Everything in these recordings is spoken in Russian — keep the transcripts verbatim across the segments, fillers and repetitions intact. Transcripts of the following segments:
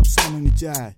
самый Митяй.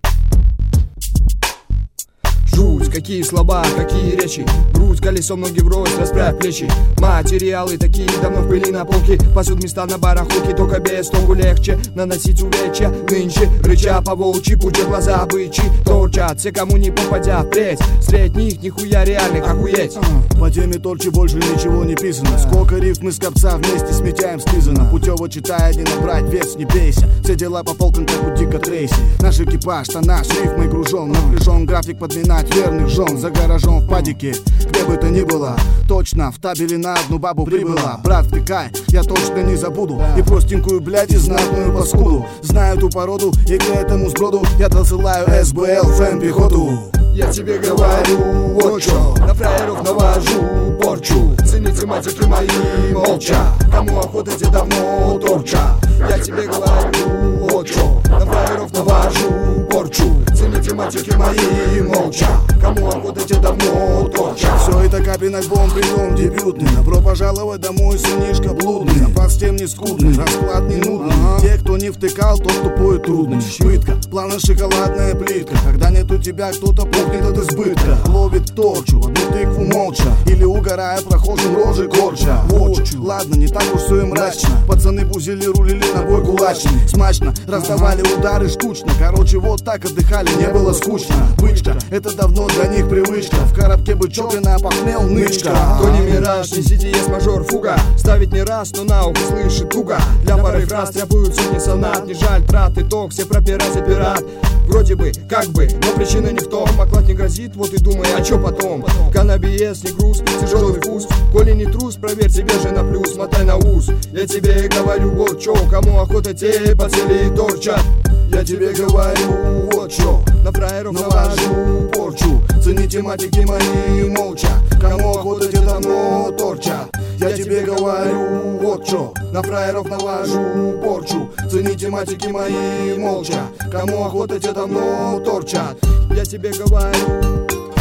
Жуть, какие слова, какие речи. Грудь колесом, ноги врозь, расправь плечи. Материалы такие давно в пыли на полке. Пасут места на барахолке, только без толку легче наносить увечья. Нынче рыча по волчьи, пуча глаза бычьи. Торчат все, кому не попадя впредь. Средь них нихуя реальных охуеть. По теме торчи больше ничего не писано. Сколько рифм из копца вместе с Митяем стызано. Путево читая, не набрать вес, не бейся. Все дела по полкам, как у Дика Трейси. Наш экипаж-то наш, рифмой гружен. Напряжен график подминать верных жен. За гаражом в падике, где бы то ни было. Точно, в табеле на одну бабу прибыла. Брат, втыкай, я точно не забуду. И простенькую, блядь, и знатную паскуду. Знаю ту породу, и к этому сброду я досылаю эс бэ эл фэн пехоту. Я тебе говорю, вот чё, на фраеров навожу порчу. Цените матики мои молча, кому охота, те давно торча. Я тебе говорю, вот чё, на фраеров навожу порчу. Цените матики мои молча, кому охота, те давно торча. Все это капин альбом, прием дебютный. Добро пожаловать домой, сынишка блудный. Запас тем не скудный, расклад не нудный. Те, кто не втыкал, тот тупой и трудный. Пытка, плавно шоколадная плитка. Когда нет у тебя, кто-то пухнет от избытка. Ловит торчу, одну тыкву молча. Или угорая прохожим рожи корча. Вотчу, ладно, не так уж все и мрачно. Пацаны бузили, рулили на бой кулачный. Смачно, раздавали удары штучно. Короче, вот так отдыхали, не было скучно. Бычка, это давно для них привычка. В коробке бычок и напахнел нычка. То не мираж, не сиди, есть мажор, фуга. Ставить не раз, но на ухо слышит туго. Для пары фраз требуют сотни сонат. Не жаль трат, итог, все пропирать и пират. Вроде бы, как бы, но причина не в том. Оклад не грозит, вот и думай, а чё потом? Каннабиес, не груз, тяжелый вкус. Коли не трус, проверь себе же на плюс. Мотай на ус, я тебе говорю, вот чё. Кому охота, те по цели торчат. Я тебе говорю, вот чё, на фраеров навожу порчу. Цените матики мои молча, кому охота, те давно торчат. Я тебе говорю, вот чё, на фраеров навожу порчу. Цените матики мои молча, кому охота, те давно торчат. Я тебе говорю.